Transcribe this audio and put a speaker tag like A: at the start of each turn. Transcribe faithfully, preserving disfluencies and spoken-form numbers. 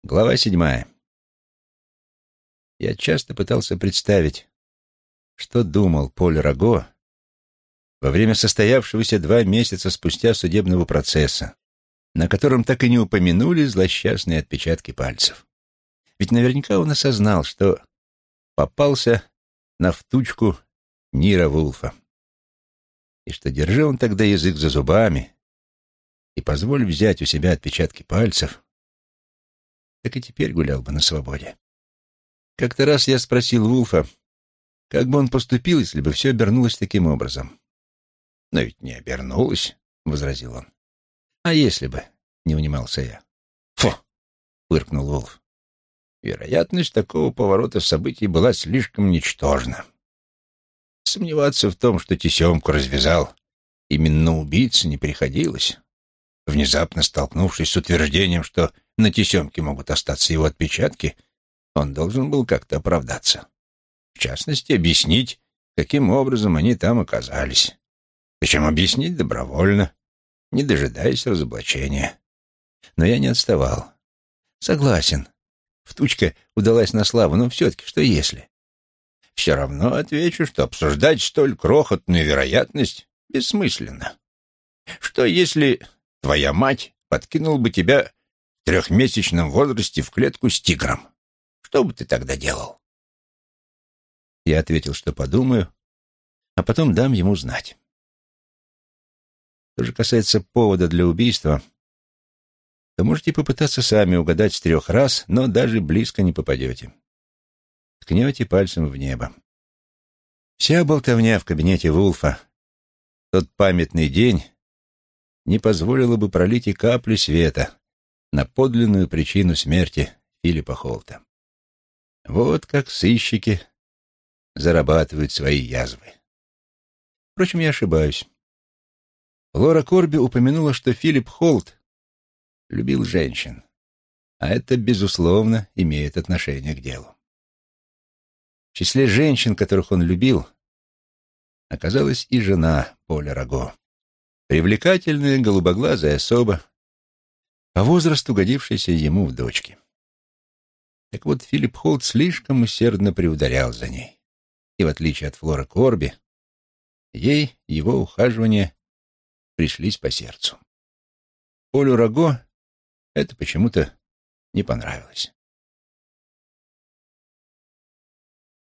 A: Глава седьмая. Я часто пытался представить, что думал Поль Раго во время состоявшегося два месяца спустя судебного процесса, на котором так и не упомянули злосчастные отпечатки пальцев. Ведь наверняка он осознал, что попался на втучку Ниро Вулфа, и что, держи он тогда язык за зубами и позволь взять у себя отпечатки пальцев, так и теперь гулял бы на свободе. Как-то раз я спросил Вулфа, как бы он поступил, если бы все обернулось таким образом. «Но ведь не обернулось», — возразил он. «А если бы?» — не унимался я. «Фу!» — фыркнул Вулф. «Вероятность такого поворота событий была слишком ничтожна. Сомневаться в том, что тесемку развязал именно убийца, не приходилось. Внезапно столкнувшись с утверждением, что на тесемке могут остаться его отпечатки, он должен был как-то оправдаться. В частности, объяснить, каким образом они там оказались. Причем объяснить добровольно, не дожидаясь разоблачения. Но я не отставал. Согласен. Втучка удалась на славу, но все-таки что если? Все равно отвечу, что обсуждать столь крохотную вероятность бессмысленно. Что если твоя мать подкинула бы тебя в трехмесячном возрасте в клетку с тигром? Что бы ты тогда делал? Я ответил, что подумаю, а потом дам ему знать. Что же касается повода для убийства, то можете попытаться сами угадать с трех раз, но даже близко не попадете. Ткнете пальцем в небо. Вся болтовня в кабинете Вулфа тот памятный день не позволила бы пролить и капли света на подлинную причину смерти Филиппа Холта. Вот как сыщики зарабатывают свои язвы. Впрочем, я ошибаюсь. Лора Корби упомянула, что Филипп Холт любил женщин, а это, безусловно, имеет отношение к делу. В числе женщин, которых он любил, оказалась и жена Поля Раго, привлекательная голубоглазая особа, по возрасту годившаяся ему в дочки. Так вот, Филипп Холт слишком усердно приударял за ней, и, в отличие от Флоры Корби, ей его ухаживания пришлись по сердцу. Полю Раго это почему-то не понравилось.